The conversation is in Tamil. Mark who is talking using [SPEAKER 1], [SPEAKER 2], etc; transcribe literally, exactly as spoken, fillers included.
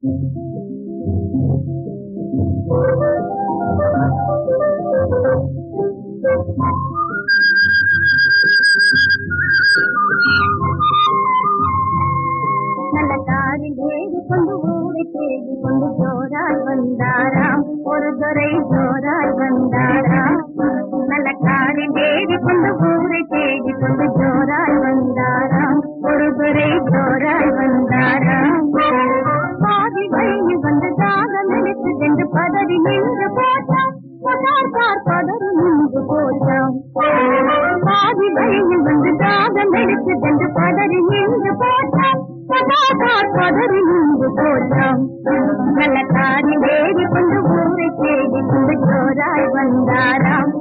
[SPEAKER 1] நல்ல காரில் ஏறி கொண்டு ஊரை தேடி கொண்டு ஜோராய் வந்தாராம், ஒரு துறை ஜோராய் வந்தாராம். நல்ல காரில் ஏறி கொண்டு ஊரை தேடி கொண்டு ஜோராய் வந்தாராம், ஒரு துறை ஜோராய் வந்தாராம். பாதி வழியில் வந்து தாகம் எடுத்து சென்று பதறி நின்று போட்டான், பார் பதறி நின்று போட்டான். பாதி வழியில் வந்து தாகம் எடுத்து சென்று பதறி நின்று போட்டான், பதறி நின்று போட்டான். நல்ல காரில் ஏறி கொண்டு ஊரை தேடி கொண்டு ஜோராய் வந்தாராம்,